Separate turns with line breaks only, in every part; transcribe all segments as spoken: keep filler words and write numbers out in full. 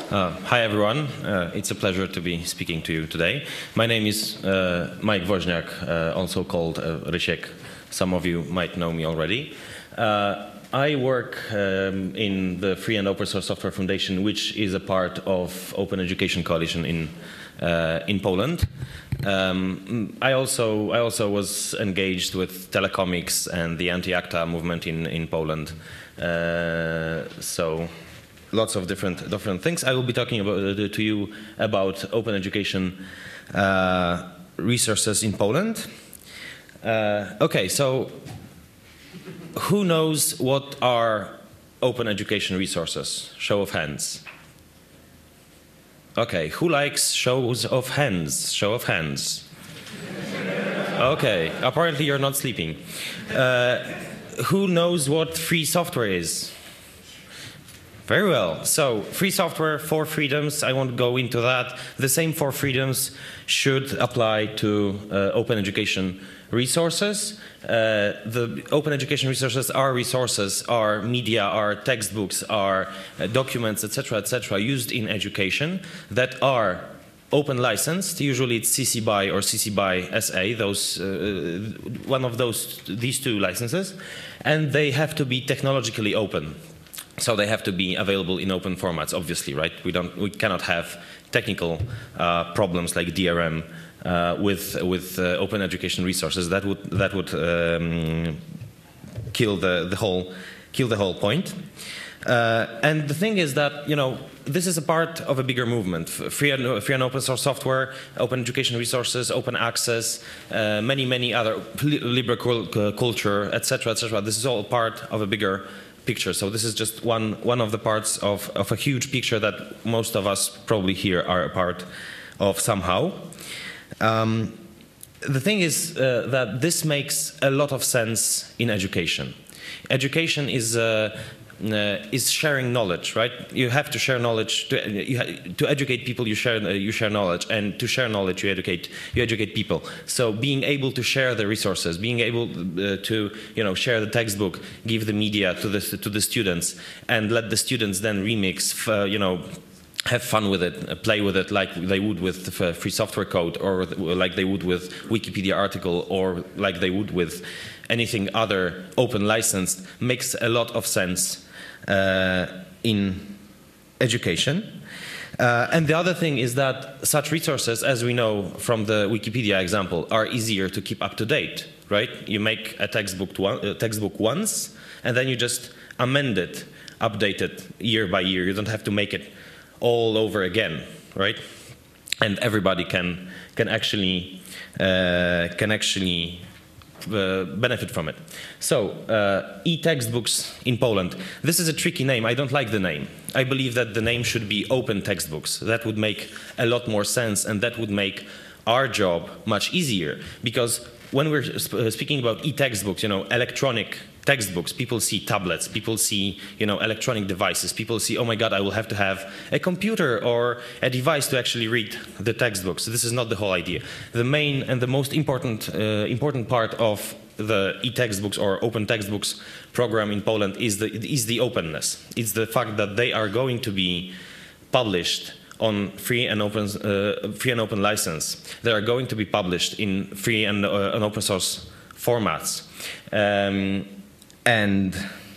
Uh, hi everyone, uh, it's a pleasure to be speaking to you today. My name is uh, Mike Woźniak, uh, also called uh, Rysiek. Some of you might know me already. Uh, I work um, in the Free and Open Source Software Foundation, which is a part of Open Education Coalition in uh, in Poland. Um, I also I also was engaged with telecomics and the anti-ACTA movement in in Poland. Uh, so. Lots of different different things. I will be talking about, uh, to you about open education uh, resources in Poland. Uh, okay, so who knows what are open education resources? Show of hands. Okay, who likes shows of hands? Show of hands. Okay, apparently you're not sleeping. Uh, who knows what free software is? Very well. So, free software, four freedoms. I won't go into that. The same four freedoms should apply to uh, open education resources. Uh, the open education resources are resources, are media, are textbooks, are uh, documents, et cetera, et cetera, used in education that are open licensed. Usually it's C C B Y or C C B Y S A. Those uh, one of those, these two licenses, and they have to be technologically open. So they have to be available in open formats, obviously, right? We don't, we cannot have technical uh, problems like D R M uh, with with uh, open education resources. That would that would um, kill the the whole kill the whole point. Uh, and the thing is that, you know, this is a part of a bigger movement. Free and, free and open source software, open education resources, open access, uh, many many other liberal culture, et cetera, et cetera. This is all part of a bigger picture. So this is just one one of the parts of, of a huge picture that most of us probably here are a part of somehow. Um, the thing is uh, that this makes a lot of sense in education. Education is uh, Uh, is sharing knowledge, right? You have to share knowledge to you ha to educate people. You share uh, you share knowledge, and to share knowledge, you educate you educate people. So being able to share the resources, being able uh, to you know share the textbook, give the media to the to the students, and let the students then remix, uh, you know. Have fun with it, uh, play with it like they would with the free software code, or like they would with Wikipedia article, or like they would with anything other open licensed, makes a lot of sense uh, in education. Uh, and the other thing is that such resources, as we know from the Wikipedia example, are easier to keep up to date, right? You make a textbook, to one, a textbook once, and then you just amend it, update it year by year. You don't have to make it all over again, right? And everybody can can actually uh, can actually uh, benefit from it. So uh, e-textbooks in Poland. This is a tricky name. I don't like the name. I believe that the name should be open textbooks. That would make a lot more sense, and that would make our job much easier. Because when we're sp speaking about e-textbooks, you know, electronic textbooks, people see tablets, people see, you know, electronic devices, people see, oh my God, I will have to have a computer or a device to actually read the textbooks. This is not the whole idea. The main and the most important, uh, important part of the e-textbooks or open textbooks program in Poland is the, is the openness. It's the fact that they are going to be published on free and open, uh, free and open license. They are going to be published in free and, uh, and open source formats. Um, and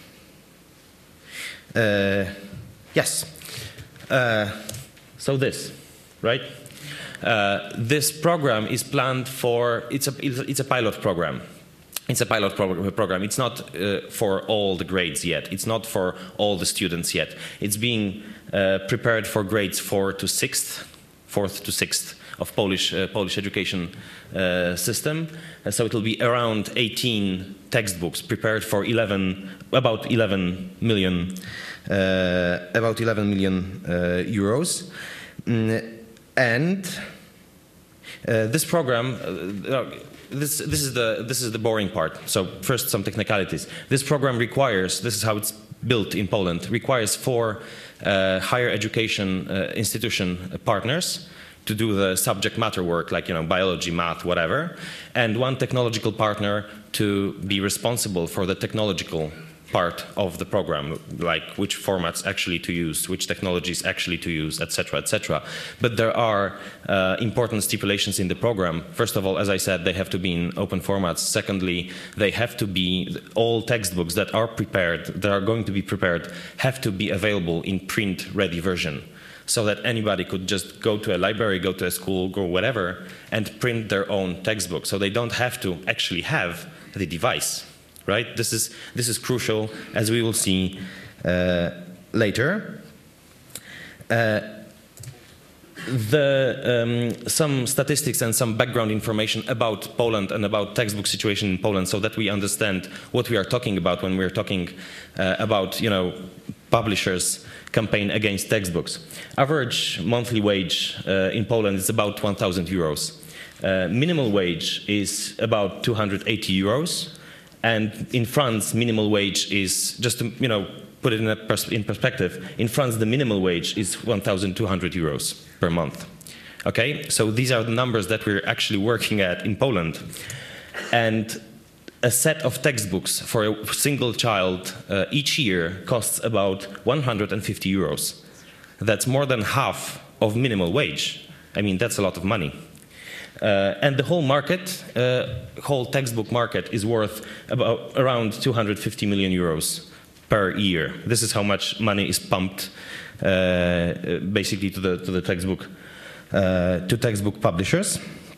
uh, yes, uh, so this, right? Uh, this program is planned for, it's a, it's a pilot program. It's a pilot pro program. It's not uh, for all the grades yet. It's not for all the students yet. It's being uh, prepared for grades four to sixth, fourth to sixth of Polish uh, Polish education uh, system. Uh, so it will be around eighteen textbooks prepared for eleven, about eleven million, uh, about eleven million uh, euros, mm, and uh, this program. Uh, This, this, is the, this is the boring part. So first, some technicalities. This program requires, this is how it's built in Poland, requires four uh, higher education uh, institution partners to do the subject matter work, like, you know, biology, math, whatever, and one technological partner to be responsible for the technological part of the program, like which formats actually to use, which technologies actually to use, et cetera, et cetera. But there are uh, important stipulations in the program. First of all, as I said, they have to be in open formats. Secondly, they have to be, all textbooks that are prepared, that are going to be prepared, have to be available in print-ready version, so that anybody could just go to a library, go to a school, go whatever, and print their own textbook. So they don't have to actually have the device, right? This is, this is crucial, as we will see uh, later. Uh, the, um, some statistics and some background information about Poland and about textbook situation in Poland, so that we understand what we are talking about when we're talking uh, about, you know, publishers' campaign against textbooks. Average monthly wage uh, in Poland is about one thousand euros. Uh, minimal wage is about two hundred eighty euros. And in France, minimal wage is, just to, you know, put it in, a pers in perspective, in France the minimal wage is one thousand two hundred euros per month. Okay, so these are the numbers that we're actually working at in Poland. And a set of textbooks for a single child uh, each year costs about one hundred fifty euros. That's more than half of minimal wage. I mean, that's a lot of money. Uh, and the whole market, uh, whole textbook market is worth about around two hundred fifty million euros per year. This is how much money is pumped uh, basically to the, to the textbook, uh, to textbook publishers.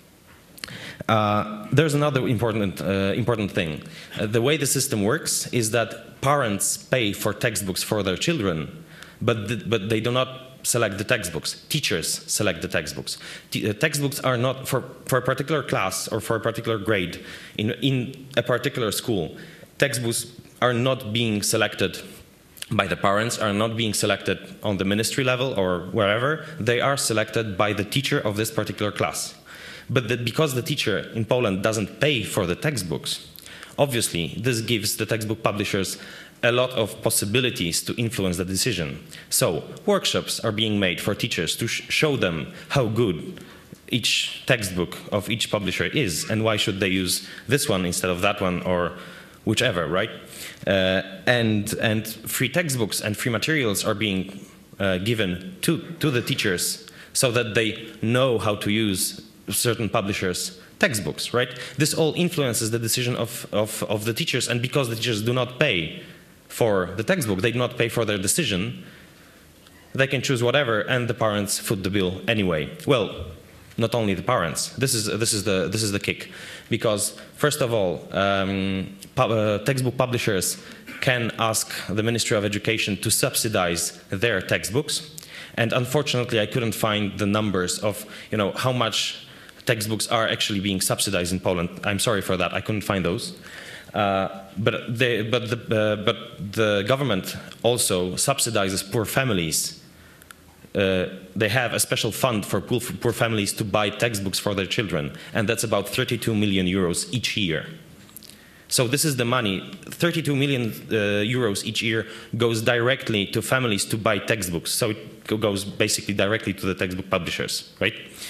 Uh, there's another important, uh, important thing. Uh, the way the system works is that parents pay for textbooks for their children, but, the, but they do not select the textbooks. Teachers select the textbooks. T uh, textbooks are not, for, for a particular class or for a particular grade in, in a particular school, textbooks are not being selected by the parents, are not being selected on the ministry level or wherever. They are selected by the teacher of this particular class. But the, because the teacher in Poland doesn't pay for the textbooks, obviously this gives the textbook publishers a lot of possibilities to influence the decision. So workshops are being made for teachers to sh show them how good each textbook of each publisher is and why should they use this one instead of that one or whichever, right? Uh, and, and free textbooks and free materials are being uh, given to, to the teachers so that they know how to use certain publishers' textbooks, right? This all influences the decision of, of, of the teachers, and because the teachers do not pay for the textbook, they do not pay for their decision, they can choose whatever, and the parents foot the bill anyway. Well, not only the parents. This is, this is, the, this is the kick. Because, first of all, um, pub, uh, textbook publishers can ask the Ministry of Education to subsidize their textbooks. And unfortunately, I couldn't find the numbers of, you know, how much textbooks are actually being subsidized in Poland. I'm sorry for that, I couldn't find those. Uh, but, they, but, the, uh, but the government also subsidizes poor families. Uh, they have a special fund for poor, for poor families to buy textbooks for their children, and that's about thirty-two million euros each year. So this is the money, thirty-two million uh, euros each year goes directly to families to buy textbooks. So it goes basically directly to the textbook publishers, right?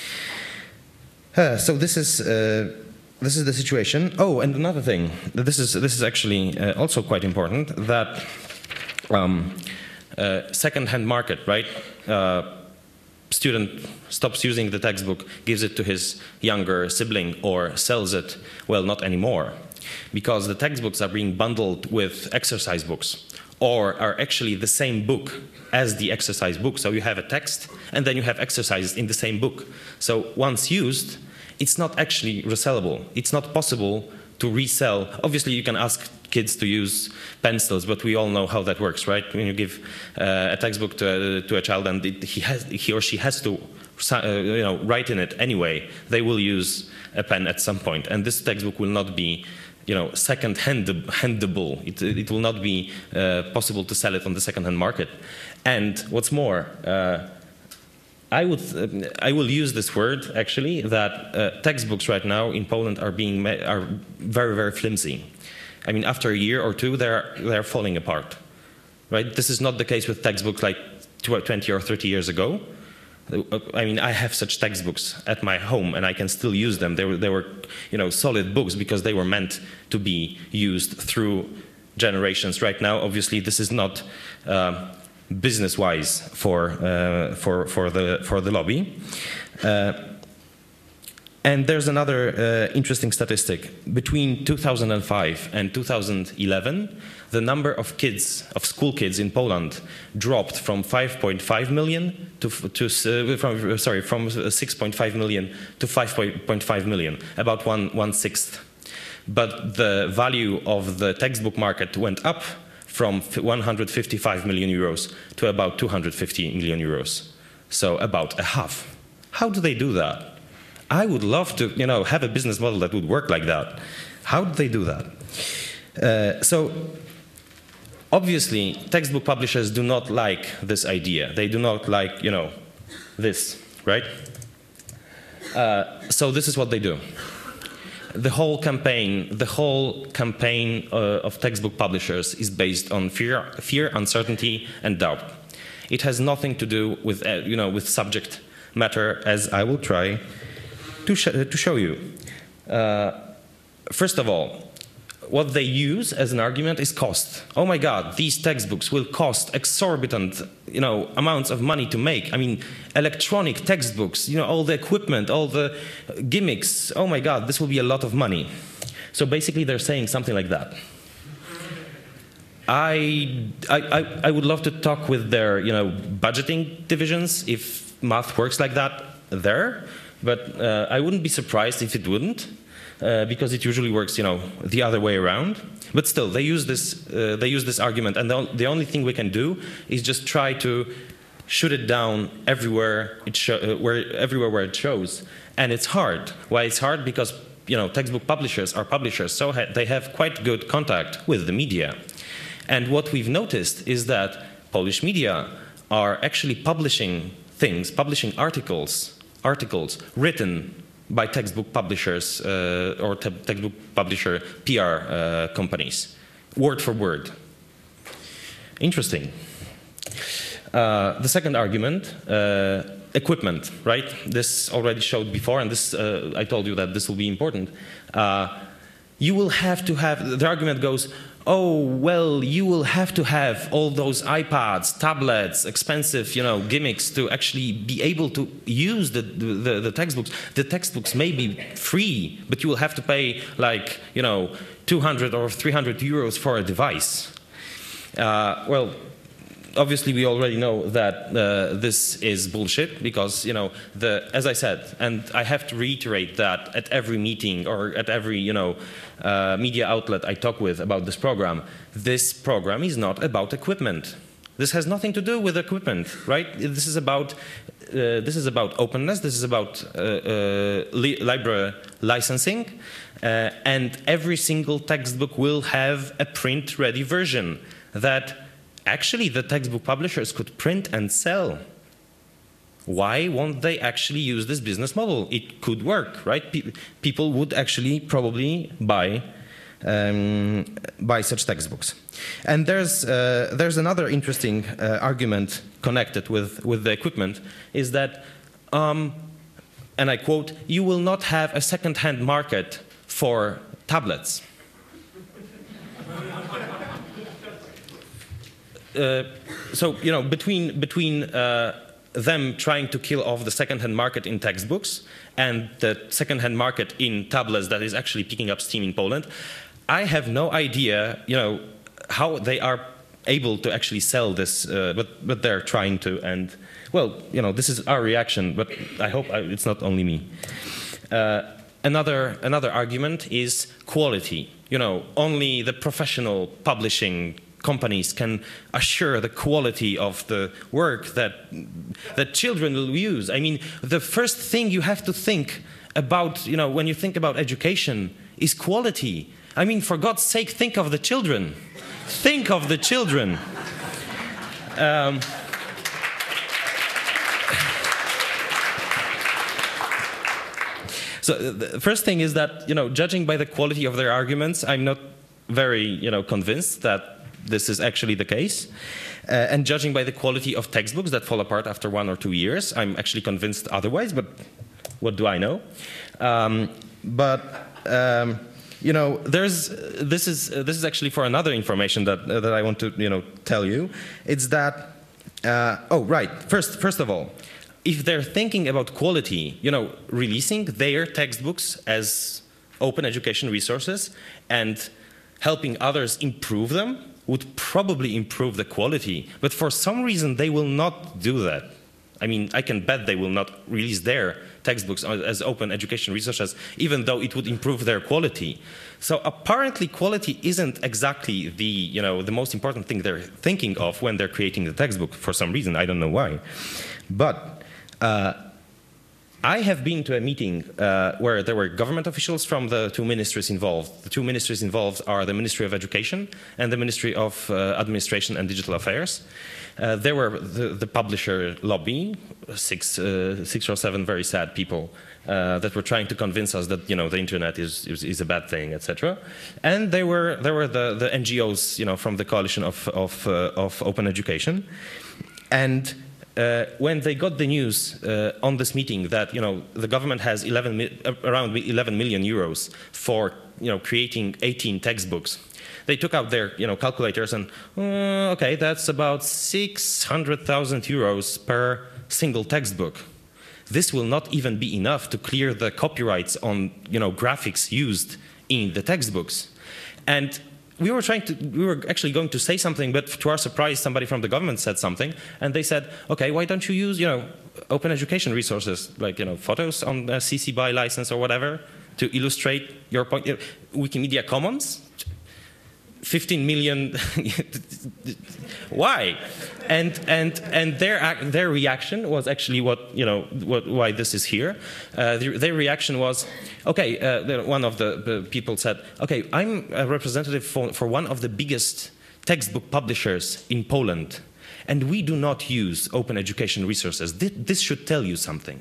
Uh, so this is uh, this is the situation. Oh, and another thing. This is this is actually uh, also quite important. That um, uh, second-hand market, right? Uh, student stops using the textbook, gives it to his younger sibling, or sells it. Well, not anymore, because the textbooks are being bundled with exercise books, or are actually the same book as the exercise book. So you have a text, and then you have exercises in the same book. So once used, it's not actually resellable. It's not possible to resell. Obviously, you can ask kids to use pencils, but we all know how that works, right? When you give uh, a textbook to, to a child and it, he, has, he or she has to uh, you know, write in it anyway, they will use a pen at some point. And this textbook will not be you know, second-handable. It, it will not be uh, possible to sell it on the second-hand market. And what's more, uh, I, would, uh, I will use this word, actually, that uh, textbooks right now in Poland are, being are very, very flimsy. I mean, after a year or two, they're, they're falling apart. Right? This is not the case with textbooks like twenty or thirty years ago. I mean, I have such textbooks at my home, and I can still use them. They were, they were, you know, solid books because they were meant to be used through generations right now. Obviously, this is not uh, business-wise for uh, for for the for the lobby. Uh, and there's another uh, interesting statistic. Between two thousand five and two thousand eleven, the number of kids, of school kids in Poland, dropped from five point five million to, to uh, from, sorry, from six point five million to five point five million, about one one sixth. But the value of the textbook market went up from one hundred fifty-five million euros to about two hundred fifty million euros, so about a half. How do they do that? I would love to, you know, have a business model that would work like that. How do they do that? Uh, so. Obviously, textbook publishers do not like this idea. They do not like, you know, this, right? Uh, so this is what they do. The whole campaign, the whole campaign uh, of textbook publishers is based on fear, fear, uncertainty, and doubt. It has nothing to do with, uh, you know, with subject matter, as I will try to, sh to show you. Uh, first of all, what they use as an argument is cost. Oh my God, these textbooks will cost exorbitant, you know, amounts of money to make. I mean, electronic textbooks, you know, all the equipment, all the gimmicks. Oh my God, this will be a lot of money. So basically, they're saying something like that. I, I, I would love to talk with their, you know, budgeting divisions if math works like that there, but uh, I wouldn't be surprised if it wouldn't. Uh, because it usually works, you know, the other way around. But still, they use this, uh, they use this argument, and the, the only thing we can do is just try to shoot it down everywhere, it show, uh, where, everywhere where it shows. And it's hard. Why it's hard? Because, you know, textbook publishers are publishers, so ha they have quite good contact with the media. And what we've noticed is that Polish media are actually publishing things, publishing articles, articles written by textbook publishers uh, or te textbook publisher P R uh, companies, word for word. Interesting. Uh, the second argument, uh, equipment, right? This already showed before, and this uh, I told you that this will be important. Uh, you will have to have, the argument goes, oh, well, you will have to have all those iPads, tablets, expensive, you know, gimmicks to actually be able to use the, the, the textbooks. The textbooks may be free, but you will have to pay like, you know, two hundred or three hundred euros for a device. Uh, well, obviously we already know that uh, this is bullshit because, you know, the, as I said, and I have to reiterate that at every meeting or at every, you know, uh, media outlet I talk with about this program, this program is not about equipment. This has nothing to do with equipment, right? This is about, uh, this is about openness, this is about uh, uh, li library licensing, uh, and every single textbook will have a print-ready version that actually the textbook publishers could print and sell. Why won't they actually use this business model? It could work, right? Pe people would actually probably buy, um, buy such textbooks. And there's, uh, there's another interesting uh, argument connected with, with the equipment, is that, um, and I quote, you will not have a second-hand market for tablets. Uh, so, you know, between, between uh, them trying to kill off the second-hand market in textbooks and the second-hand market in tablets that is actually picking up steam in Poland, I have no idea, you know, how they are able to actually sell this, uh, but, but they're trying to. And, well, you know, this is our reaction, but I hope I, it's not only me. Uh, another, another argument is quality. You know, only the professional publishing companies can assure the quality of the work that, that children will use. I mean, the first thing you have to think about, you know, when you think about education is quality. I mean, for God's sake, think of the children. Think of the children. Um, so the first thing is that, you know, judging by the quality of their arguments, I'm not very, you know, convinced that this is actually the case. Uh, and judging by the quality of textbooks that fall apart after one or two years, I'm actually convinced otherwise, but what do I know? Um, but um, you know, there's this is uh, this is actually for another information that uh, that I want to you know tell you. It's that uh, oh right. First first of all, if they're thinking about quality, you know, releasing their textbooks as open education resources and helping others improve them would probably improve the quality. But for some reason, they will not do that. I mean, I can bet they will not release their textbooks as open education resources, even though it would improve their quality. So apparently, quality isn't exactly the, you know, the most important thing they're thinking of when they're creating the textbook for some reason. I don't know why. But uh, I have been to a meeting uh, where there were government officials from the two ministries involved. The two ministries involved are the Ministry of Education and the Ministry of uh, Administration and Digital Affairs. Uh, there were the, the publisher lobby, six, uh, six or seven very sad people uh, that were trying to convince us that you know the internet is is, is a bad thing, et cetera. And there were there were the, the N G Os, you know, from the coalition of of, uh, of open education, and. Uh, when they got the news uh, on this meeting that you know the government has eleven, uh, around eleven million euros for you know creating eighteen textbooks, they took out their you know calculators and uh, okay, that's about six hundred thousand euros per single textbook. This will not even be enough to clear the copyrights on you know graphics used in the textbooks, and. We were trying to, we were actually going to say something, but to our surprise, somebody from the government said something, and they said, okay, why don't you use, you know, open education resources, like, you know, photos on a C C B Y license or whatever, to illustrate your point. Wikimedia Commons, fifteen million, why? And and and their their reaction was actually what you know what, why this is here. Uh, their, their reaction was, okay. Uh, one of the, the people said, okay, I'm a representative for, for one of the biggest textbook publishers in Poland, and we do not use open education resources. This, this should tell you something.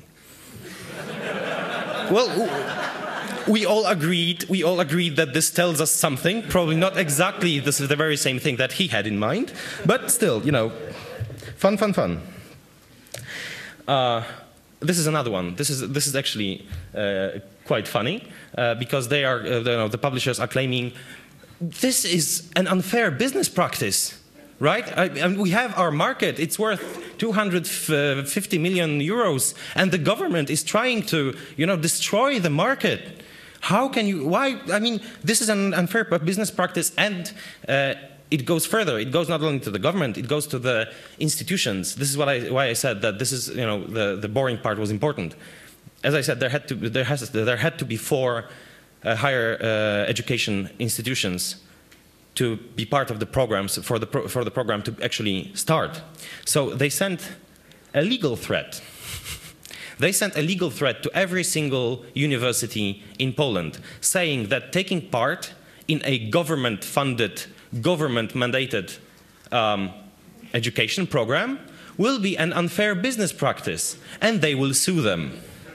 Well. We all agreed. We all agreed that this tells us something. Probably not exactly this is the very same thing that he had in mind, but still, you know, fun, fun, fun. Uh, this is another one. This is this is actually uh, quite funny uh, because they are, uh, you know, the publishers are claiming this is an unfair business practice. Right? I, and we have our market. It's worth two hundred fifty million euros, and the government is trying to, you know, destroy the market. How can you? Why? I mean, this is an unfair business practice, and uh, it goes further. It goes not only to the government; it goes to the institutions. This is what I, why I said that this is, you know, the the boring part was important. As I said, there had to there has there had to be four uh, higher uh, education institutions to be part of the programs for the pro for the program to actually start. So they sent a legal threat. They sent a legal threat to every single university in Poland, saying that taking part in a government-funded, government-mandated um, education program will be an unfair business practice, and they will sue them.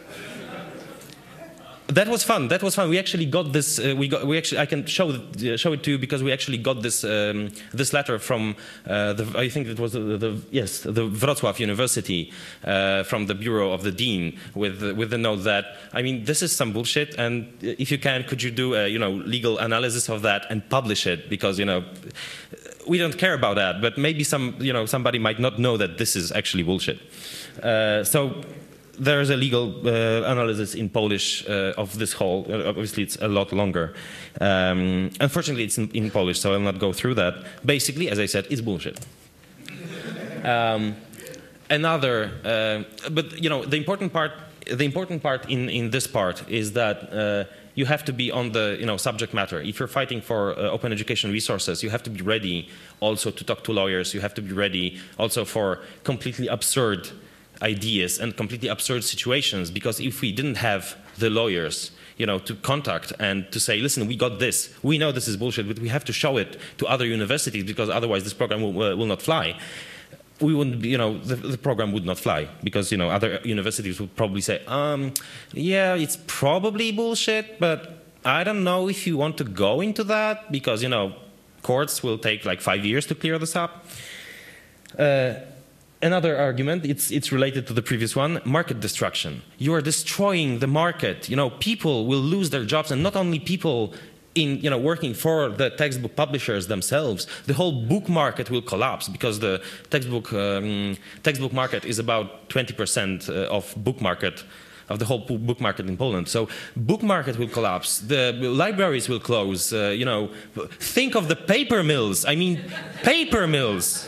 That was fun. That was fun. We actually got this. Uh, we got. We actually. I can show uh, show it to you because we actually got this um, this letter from uh, the. I think it was the, the yes the Wrocław University uh, from the bureau of the dean with with the note that I mean this is some bullshit, and if you can, could you do a you know legal analysis of that and publish it, because you know we don't care about that, but maybe some you know somebody might not know that this is actually bullshit. Uh, so. There is a legal uh, analysis in Polish uh, of this whole. Uh, obviously, it's a lot longer. Um, unfortunately, it's in, in Polish, so I'll not go through that. Basically, as I said, it's bullshit. Um, another, uh, but you know, the important part. The important part in in this part is that uh, you have to be on the you know subject matter. If you're fighting for uh, open education resources, you have to be ready also to talk to lawyers. You have to be ready also for completely absurd ideas and completely absurd situations, because if we didn't have the lawyers, you know, to contact and to say, listen, we got this, we know this is bullshit, but we have to show it to other universities because otherwise this program will, uh, will not fly. We wouldn't, you know, the, the program would not fly because, you know, other universities would probably say, um, yeah, it's probably bullshit, but I don't know if you want to go into that because, you know, courts will take like five years to clear this up. Uh, Another argument, it's, it's related to the previous one, market destruction. You are destroying the market. You know, people will lose their jobs, and not only people in you know working for the textbook publishers themselves, the whole book market will collapse, because the textbook um, textbook market is about twenty percent of book market of the whole book market in Poland. So book market will collapse. The libraries will close. Uh, you know, think of the paper mills. I mean, paper mills.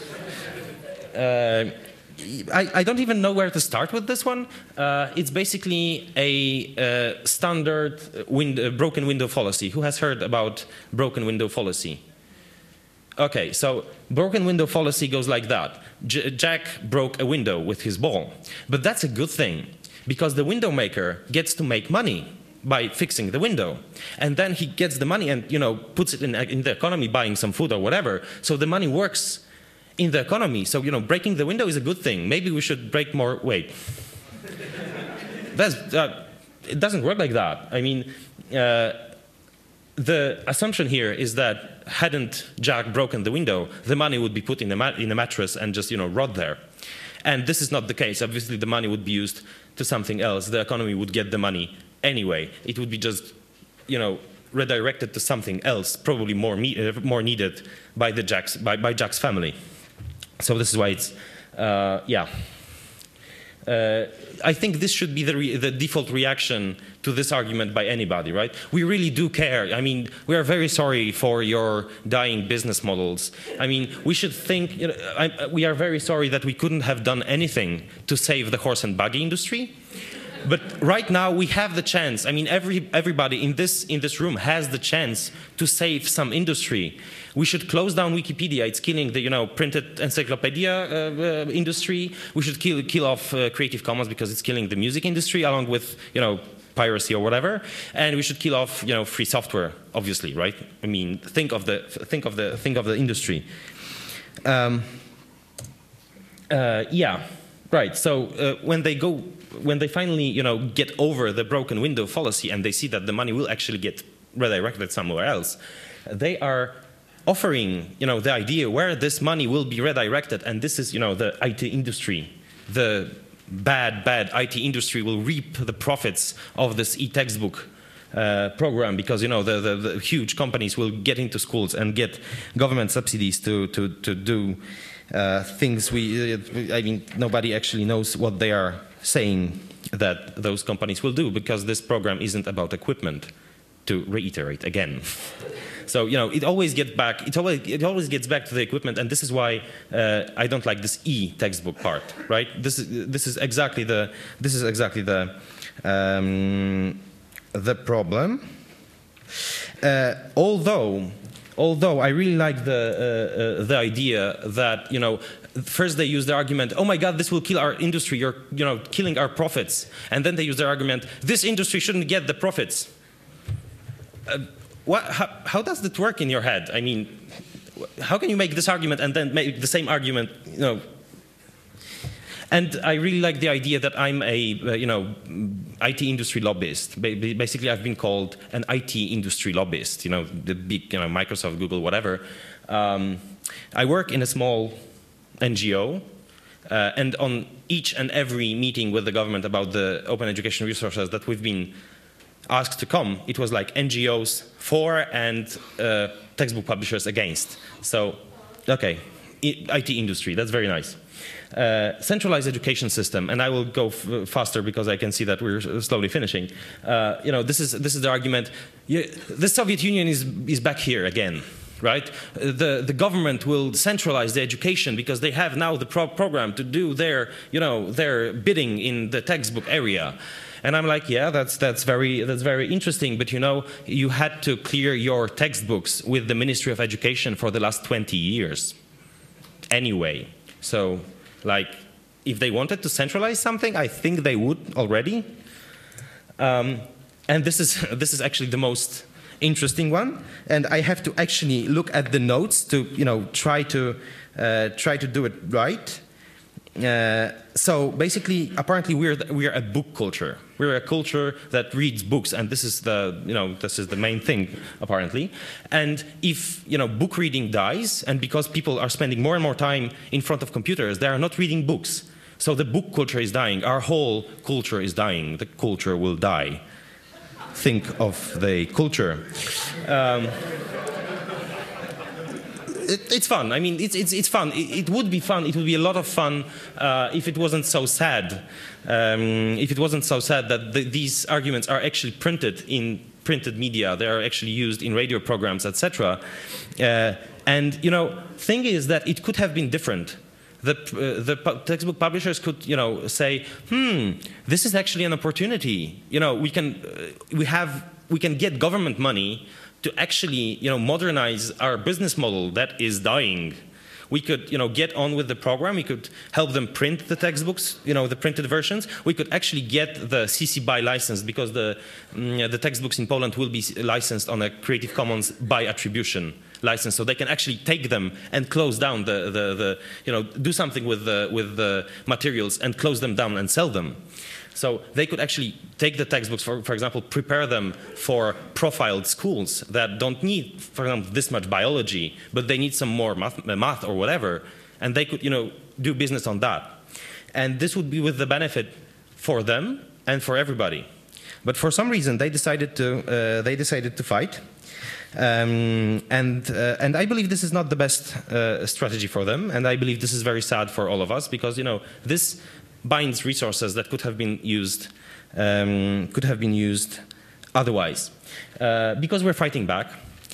Uh, I, I don't even know where to start with this one. Uh, it's basically a uh, standard wind, uh, broken window fallacy. Who has heard about broken window fallacy? Okay, so broken window fallacy goes like that. J Jack broke a window with his ball. But that's a good thing, because the window maker gets to make money by fixing the window. And then he gets the money and you know puts it in, in the economy, buying some food or whatever. So the money works in the economy. So, you know, breaking the window is a good thing. Maybe we should break more. Wait. That's, uh, it doesn't work like that. I mean, uh, the assumption here is that hadn't Jack broken the window, the money would be put in a, mat in a mattress and just, you know, rot there. And this is not the case. Obviously, the money would be used to something else. The economy would get the money anyway. It would be just, you know, redirected to something else, probably more, uh, more needed by, the Jack's, by, by Jack's family. So this is why it's, uh, yeah. Uh, I think this should be the, re the default reaction to this argument by anybody, right? We really do care. I mean, we are very sorry for your dying business models. I mean, we should think, you know, I, we are very sorry that we couldn't have done anything to save the horse and buggy industry. But right now we have the chance. I mean, every, everybody in this, in this room has the chance to save some industry. We should close down Wikipedia. It's killing the you know, printed encyclopedia uh, uh, industry. We should kill, kill off uh, Creative Commons because it's killing the music industry, along with you know, piracy or whatever. And we should kill off you know, free software, obviously, right? I mean, think of the, think of the, think of the industry. Um, uh, yeah, right. So uh, when they go, when they finally you know, get over the broken window fallacy and they see that the money will actually get redirected somewhere else, they are offering, you know, the idea where this money will be redirected, and this is, you know, the I T industry. The bad, bad I T industry will reap the profits of this e-textbook uh, program, because, you know, the, the, the huge companies will get into schools and get government subsidies to, to, to do uh, things we, I mean, nobody actually knows what they are saying that those companies will do, because this program isn't about equipment, to reiterate again. So you know, it always gets back. It always it always gets back to the equipment, and this is why uh, I don't like this e-textbook part. Right? This is this is exactly the this is exactly the um, the problem. Uh, although although I really like the uh, uh, the idea that you know. First they use the argument, oh my God, this will kill our industry, you're you know, killing our profits. And then they use the argument, this industry shouldn't get the profits. Uh, what, how, how does that work in your head? I mean, how can you make this argument and then make the same argument, you know? And I really like the idea that I'm a, uh, you know, I T industry lobbyist. Basically, I've been called an I T industry lobbyist, you know, the big, you know, Microsoft, Google, whatever. Um, I work in a small N G O, uh, and on each and every meeting with the government about the open education resources that we've been asked to come, it was like N G Os for and uh, textbook publishers against. So, okay, I T industry, that's very nice. Uh, centralized education system, and I will go f faster because I can see that we're slowly finishing. Uh, you know, this is this is the argument. You, the Soviet Union is is back here again. Right? The, the government will centralize the education because they have now the pro program to do their, you know, their bidding in the textbook area. And I'm like, yeah, that's, that's, very, that's very interesting, but you know, you had to clear your textbooks with the Ministry of Education for the last twenty years. Anyway, so like, if they wanted to centralize something, I think they would already. Um, and this is, this is actually the most interesting one, and I have to actually look at the notes to, you know, try to uh, try to do it right. Uh, so basically, apparently, we're we're a book culture. We're a culture that reads books, and this is the you know this is the main thing apparently. And if you know book reading dies, and because people are spending more and more time in front of computers, they are not reading books. So the book culture is dying. Our whole culture is dying. The culture will die. think of the culture. Um, it, it's fun. I mean, it's, it's, it's fun. It, it would be fun. It would be a lot of fun uh, if it wasn't so sad. Um, if it wasn't so sad that the, these arguments are actually printed in printed media, they are actually used in radio programs, et cetera. Uh, and you know, thing is that it could have been different. The, uh, the pu textbook publishers could, you know, say, "Hmm, this is actually an opportunity. You know, we can, uh, we have, we can get government money to actually, you know, modernize our business model that is dying." We could, you know, get on with the program. We could help them print the textbooks, you know, the printed versions. We could actually get the C C B Y license because the mm, the textbooks in Poland will be licensed on a Creative Commons by attribution license, so they can actually take them and close down the the, the you know, do something with the with the materials and close them down and sell them. So they could actually take the textbooks, for, for example, prepare them for profiled schools that don't need, for example, this much biology, but they need some more math, math or whatever, and they could, you know, do business on that. And this would be with the benefit for them and for everybody. But for some reason, they decided to, uh, they decided to fight. Um, and, uh, and I believe this is not the best uh, strategy for them, and I believe this is very sad for all of us, because, you know, this binds resources that could have been used, um, could have been used otherwise. Uh, because we're fighting back,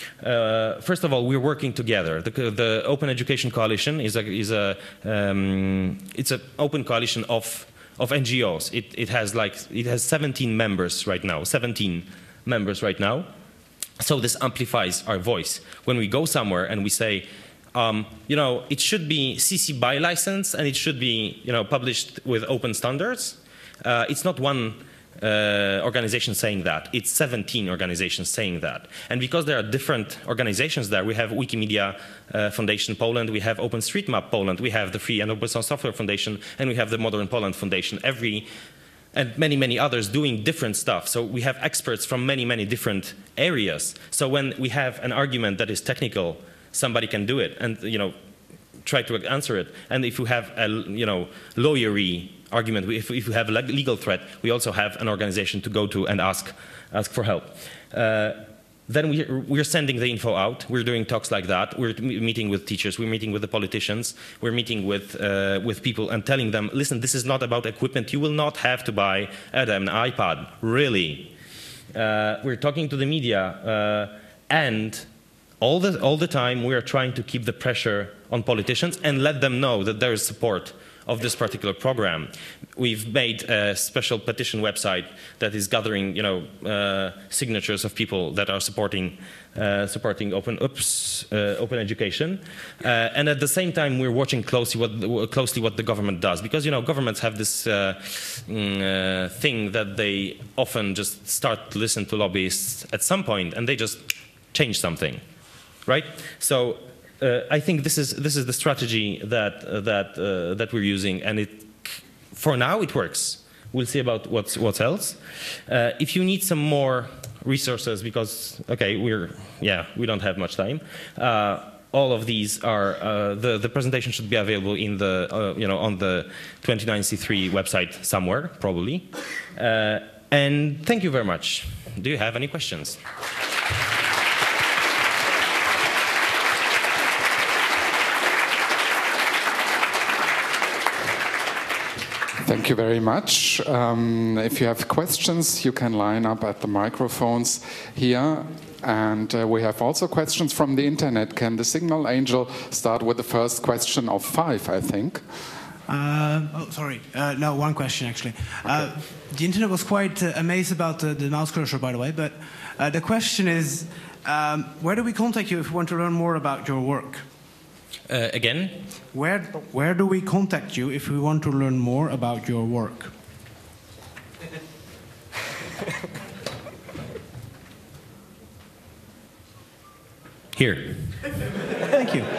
uh, first of all, we're working together. The, the Open Education Coalition is a, is a um, it's an open coalition of of N G Os. It, it has like it has seventeen members right now. seventeen members right now. So this amplifies our voice when we go somewhere and we say, Um, you know, it should be C C B Y license and it should be, you know, published with open standards. Uh, it's not one uh, organization saying that. It's seventeen organizations saying that. And because there are different organizations there, we have Wikimedia uh, Foundation Poland, we have OpenStreetMap Poland, we have the Free and Open Source Software Foundation, and we have the Modern Poland Foundation. Every and many, many others doing different stuff. So we have experts from many, many different areas. So when we have an argument that is technical, somebody can do it and, you know, try to answer it. And if you have a, you know, lawyery argument, if, if you have a legal threat, we also have an organization to go to and ask, ask for help. Uh, then we, we're sending the info out. We're doing talks like that. We're meeting with teachers. We're meeting with the politicians. We're meeting with, uh, with people and telling them, listen, this is not about equipment. You will not have to buy an iPad, really. Uh, we're talking to the media uh, and All the, all the time, we are trying to keep the pressure on politicians and let them know that there is support of this particular program. We've made a special petition website that is gathering, you know, uh, signatures of people that are supporting, uh, supporting open, oops, uh, open education. Uh, and at the same time, we're watching closely what, the, closely what the government does. Because, you know, governments have this uh, uh, thing that they often just start to listen to lobbyists at some point, and they just change something. Right? So uh, I think this is this is the strategy that uh, that uh, that we're using, and it for now it works. We'll see about what's what else. Uh, if you need some more resources, because okay, we're yeah we don't have much time. Uh, all of these are uh, the the presentation should be available in the uh, you know on the twenty-nine C three website somewhere probably. Uh, and thank you very much. Do you have any questions?
Thank you very much. Um, if you have questions, you can line up at the microphones here. And uh, we have also questions from the internet. Can the Signal Angel start with the first question of five, I think?
Uh, oh, sorry. Uh, no, one question, actually. Uh, the internet was quite uh, amazed about the, the mouse cursor, by the way. But uh, the question is, um, where do we contact you if we want to learn more about your work?
Uh, again?
Where, where do we contact you if we want to learn more about your work?
Here.
Thank you.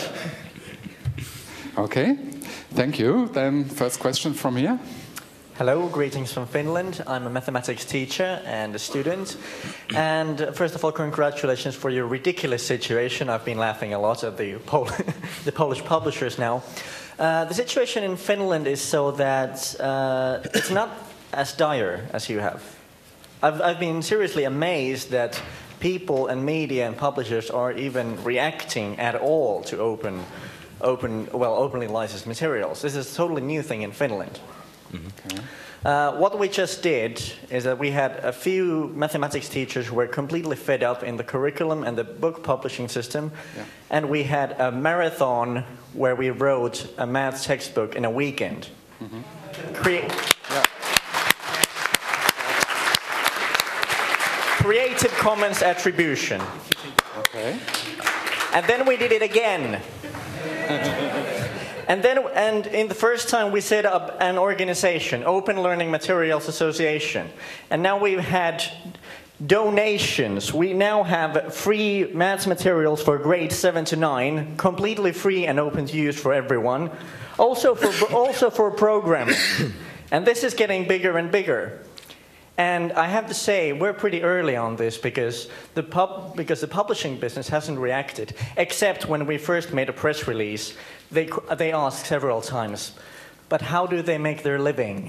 Okay, thank you. Then first question from here.
Hello, greetings from Finland. I'm a mathematics teacher and a student. And uh, first of all, congratulations for your ridiculous situation. I've been laughing a lot at the, Pol the Polish publishers now. Uh, the situation in Finland is so that uh, it's not as dire as you have. I've, I've been seriously amazed that people and media and publishers are even reacting at all to open, open, well, openly licensed materials. This is a totally new thing in Finland.
Mm-hmm. Okay.
Uh, what we just did is that we had a few mathematics teachers who were completely fed up in the curriculum and the book publishing system, yeah. and we had a marathon where we wrote a math textbook in a weekend. Mm-hmm. Crea- yeah. Creative Commons attribution.
Okay.
And then we did it again. And then, and in the first time, we set up an organization, Open Learning Materials Association. And now we've had donations. We now have free maths materials for grades seven to nine, completely free and open to use for everyone. Also for, also for programming. And this is getting bigger and bigger. And I have to say, we're pretty early on this because the, pub, because the publishing business hasn't reacted, except when we first made a press release. They, they asked several times, but how do they make their living?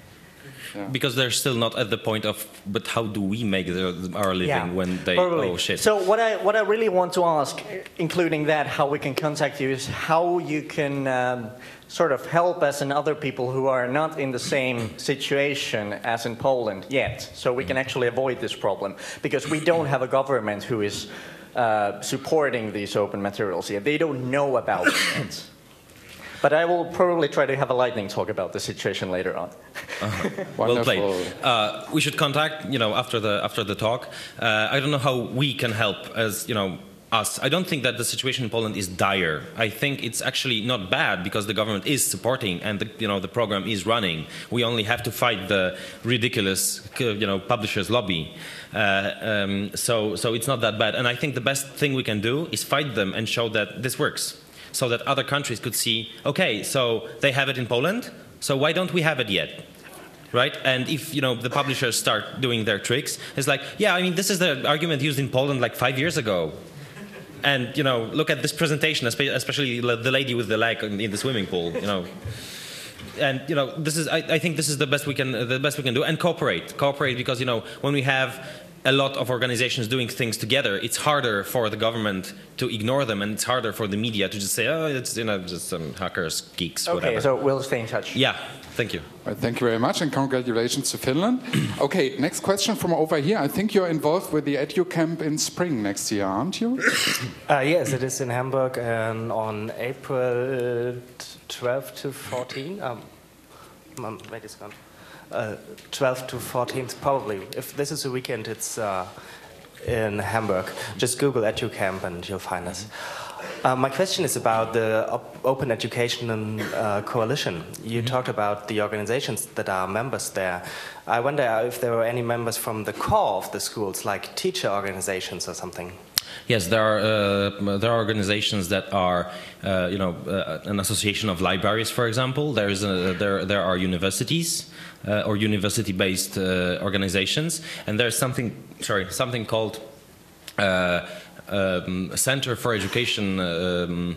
Yeah. Because they're still not at the point of, but how do we make their, our living yeah, when they,
probably.
oh shit.
So what I, what I really want to ask, including that, how we can contact you, is how you can um, sort of help us and other people who are not in the same situation as in Poland yet, so we can actually avoid this problem, because we don't have a government who is uh, supporting these open materials yet. They don't know about it. But I will probably try to have a lightning talk about the situation later on.
Uh, well played. Uh, we should contact, you know, after the after the talk. Uh, I don't know how we can help as, you know, us. I don't think that the situation in Poland is dire. I think it's actually not bad because the government is supporting and the, you know, the program is running. We only have to fight the ridiculous, you know, publishers' lobby. Uh, um, so so it's not that bad. And I think the best thing we can do is fight them and show that this works, so that other countries could see, okay, so they have it in Poland, so why don't we have it yet, right? And if, you know, the publishers start doing their tricks, it's like, yeah, I mean, this is the argument used in Poland like five years ago. And, you know, look at this presentation, especially the lady with the leg in the swimming pool, you know. And, you know, this is, I, I think this is the best we can, the best we can do, and cooperate, cooperate, because, you know, when we have a lot of organizations doing things together, it's harder for the government to ignore them, and it's harder for the media to just say, oh, it's, you know, just some hackers, geeks,
okay,
whatever.
Okay, so we'll stay in touch.
Yeah, thank you.
Well, thank you very much, and congratulations to Finland. Okay, next question from over here. I think you're involved with the EduCamp in spring next year, aren't you?
Uh, yes, it is in Hamburg and on April twelfth to fourteenth. Um, wait, it's gone. Uh, twelfth to fourteenth, probably. If this is a weekend, it's uh, in Hamburg. Just Google EduCamp and you'll find us. Uh, my question is about the op Open Education uh, Coalition. You mm-hmm. talked about the organizations that are members there. I wonder if there were any members from the core of the schools, like teacher organizations or something.
Yes, there are uh, there are organizations that are, uh, you know, uh, an association of libraries, for example. There is a, there there are universities. Uh, or university-based uh, organizations, and there's something, sorry, something called uh, um, Center for Education um,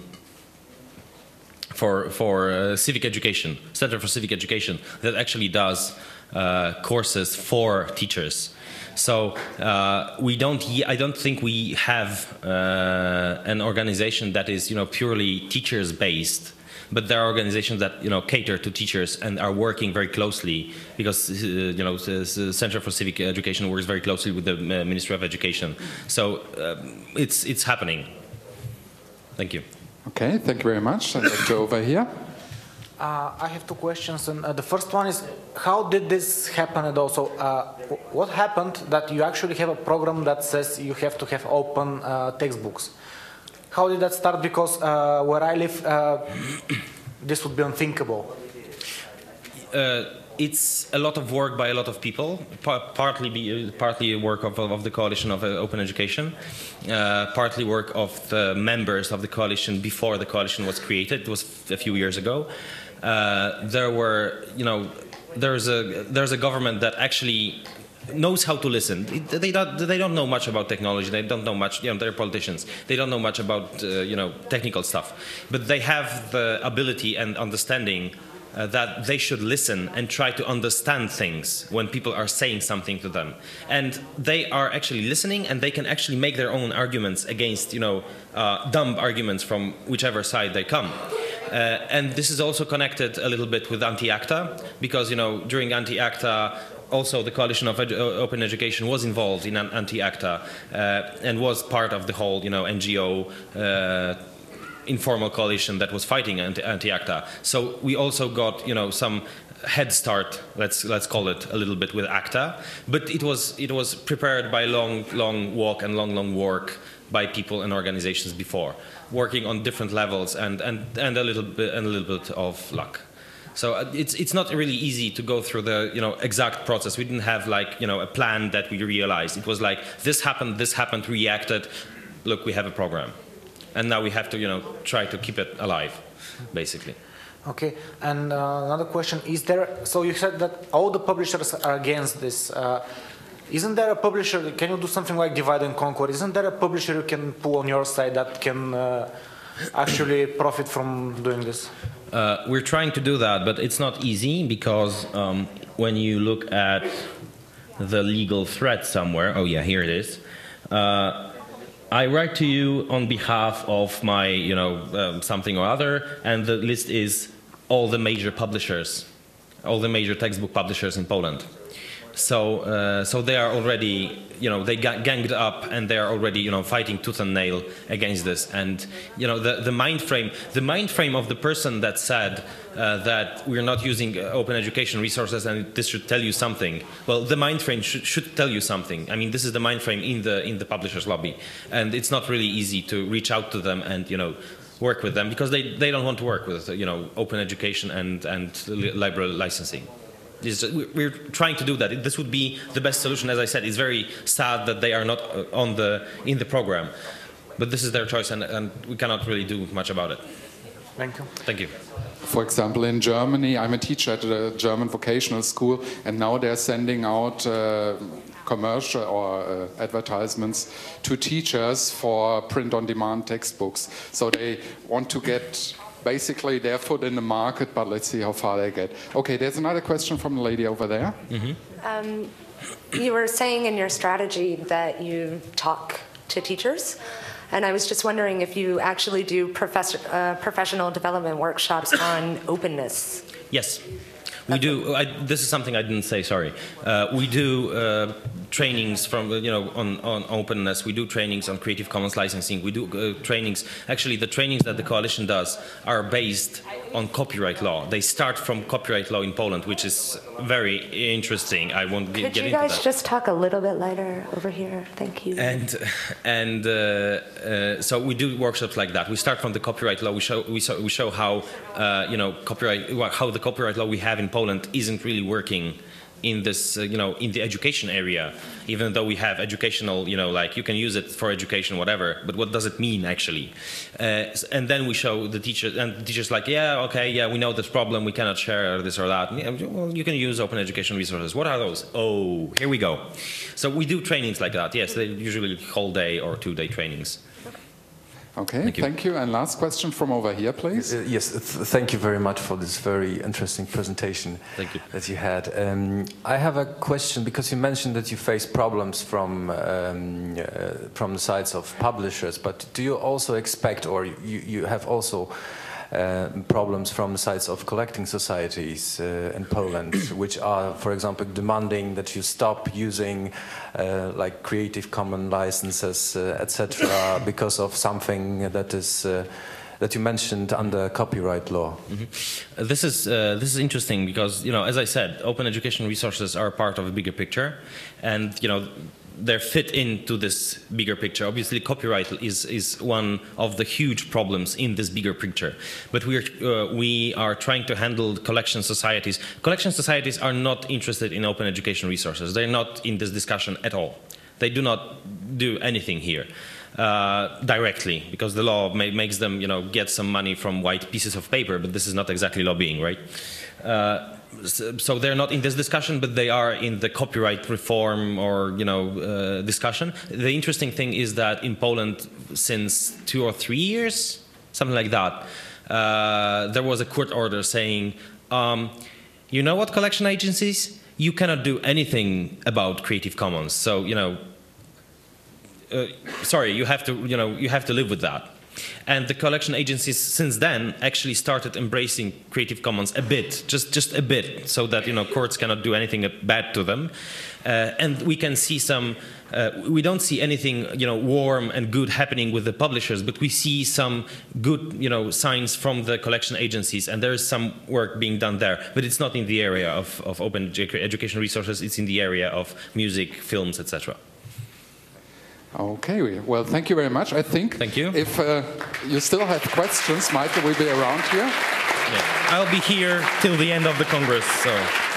for for uh, Civic Education, Center for Civic Education, that actually does uh, courses for teachers. So uh, we don't. I don't think we have uh, an organization that is, you know, purely teachers-based. But there are organizations that, you know, cater to teachers and are working very closely, because uh, you know, the Center for Civic Education works very closely with the uh, Ministry of Education. So um, it's it's happening. Thank you.
Okay, thank you very much. I'd like to over here.
Uh, I have two questions, and uh, the first one is, how did this happen? And also, uh, what happened that you actually have a program that says you have to have open uh, textbooks? How did that start? Because uh, where I live, uh, this would be unthinkable.
Uh, it's a lot of work by a lot of people, partly be, partly work of, of the Coalition of uh, Open Education, uh, partly work of the members of the coalition before the coalition was created. It was a few years ago. Uh, there were, you know, there's a there's a government that actually knows how to listen. They don't, they don't know much about technology. They don't know much, you know, they're politicians. They don't know much about, uh, you know, technical stuff. But they have the ability and understanding uh, that they should listen and try to understand things when people are saying something to them. And they are actually listening, and they can actually make their own arguments against, you know, uh, dumb arguments from whichever side they come. Uh, and this is also connected a little bit with anti-ACTA, because, you know, during anti-ACTA, also the Coalition of Edu Open Education was involved in anti-ACTA uh, and was part of the whole, you know, N G O uh, informal coalition that was fighting anti-ACTA. So we also got, you know, some head start, let's let's call it a little bit, with ACTA, but it was it was prepared by long long walk and long long work by people and organizations before, working on different levels and and and a little bit and a little bit of luck. So it's it's not really easy to go through the, you know, exact process. We didn't have, like, you know, a plan that we realized. It was like, this happened, this happened, reacted. Look, we have a program, and now we have to, you know, try to keep it alive, basically.
Okay, and uh, another question: is there? So you said that all the publishers are against this. Uh, isn't there a publisher? Can you do something like divide and conquer? Isn't there a publisher you can pull on your side that can uh, actually profit from doing this?
Uh, we're trying to do that, but it's not easy, because um, when you look at the legal threat somewhere, oh yeah, here it is. Uh, I write to you on behalf of my, you know, um, something or other, and the list is all the major publishers, all the major textbook publishers in Poland. So, uh, so they are already, you know, they got ganged up, and they are already, you know, fighting tooth and nail against this. And, you know, the, the mind frame, the mind frame of the person that said uh, that we're not using open education resources and this should tell you something. Well, the mind frame should, should tell you something. I mean, this is the mind frame in the in the publishers' lobby, and it's not really easy to reach out to them and, you know, work with them, because they they don't want to work with, you know, open education and and liberal licensing. We're trying to do that. This would be the best solution. As I said, it's very sad that they are not on the in the program, but this is their choice, and, and we cannot really do much about it.
Thank you.
Thank you.
For example, in Germany, I'm a teacher at a German vocational school, and now they're sending out uh, commercial or uh, advertisements to teachers for print-on-demand textbooks. So they want to get basically their foot in the market, but let's see how far they get. Okay, there's another question from the lady over there.
Mm-hmm. um, you were saying in your strategy that you talk to teachers, and I was just wondering if you actually do professor, uh, professional development workshops on openness.
Yes. We do. I, this is something I didn't say. Sorry. Uh, we do uh, trainings from, you know, on, on openness. We do trainings on Creative Commons licensing. We do uh, trainings. Actually, the trainings that the coalition does are based on copyright law. They start from copyright law in Poland, which is very interesting. I won't get,
Could
get
you
into that.
guys just talk a little bit lighter over here? Thank you.
And and uh, uh, so we do workshops like that. We start from the copyright law. We show we show, we show how uh, you know, copyright how the copyright law we have in Poland isn't really working in this, uh, you know, in the education area, even though we have educational, you know, like you can use it for education, whatever, but what does it mean actually? Uh, and then we show the teachers, and the teachers like, yeah, okay, yeah, we know this problem, we cannot share this or that. Yeah, well, you can use open education resources. What are those? Oh, here we go. So we do trainings like that. Yes, they're usually whole day or two day trainings.
Okay,
thank you.
Thank you. And last question from over here, please.
Uh, yes, th thank you very much for this very interesting presentation
thank you.
that you had. Um, I have a question, because you mentioned that you face problems from um, uh, from the sides of publishers, but do you also expect, or you, you have also uh, problems from the sides of collecting societies uh, in Poland, which are, for example, demanding that you stop using uh, like Creative Commons licenses, uh, et cetera, because of something that is uh, that you mentioned under copyright law?
Mm-hmm. uh, this is uh, this is interesting, because, you know, as I said, open education resources are part of a bigger picture, and, you know, they're fit into this bigger picture. Obviously, copyright is is one of the huge problems in this bigger picture. But we are uh, we are trying to handle collection societies. Collection societies are not interested in open education resources. They're not in this discussion at all. They do not do anything here uh, directly, because the law ma makes them, you know, get some money from white pieces of paper. But this is not exactly lobbying, right? Uh, So they're not in this discussion, but they are in the copyright reform or, you know, uh, discussion. The interesting thing is that in Poland, since two or three years, something like that, uh, there was a court order saying, um, you know what, collection agencies, you cannot do anything about Creative Commons. So, you know, uh, sorry, you have to, you know, you have to live with that. And the collection agencies since then actually started embracing Creative Commons a bit, just just a bit, so that, you know, courts cannot do anything bad to them. Uh, and we can see some, uh, we don't see anything, you know, warm and good happening with the publishers, but we see some good, you know, signs from the collection agencies, and there is some work being done there. But it's not in the area of, of open edu education resources, it's in the area of music, films, et cetera.
Okay, well, thank you very much. I think
thank you.
If uh, you still have questions, Michael will be around here.
Yeah. I'll be here till the end of the Congress. So.